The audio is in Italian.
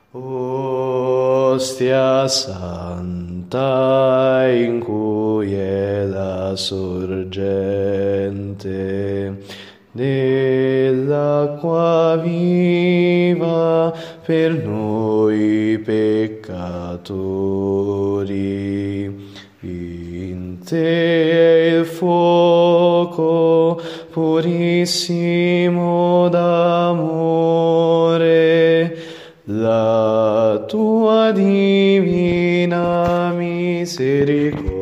Ostia santa in cui è la sorgente dell'acqua viva per noi peccatori. In te è il fuoco purissimo d'amore, la tua divina misericordia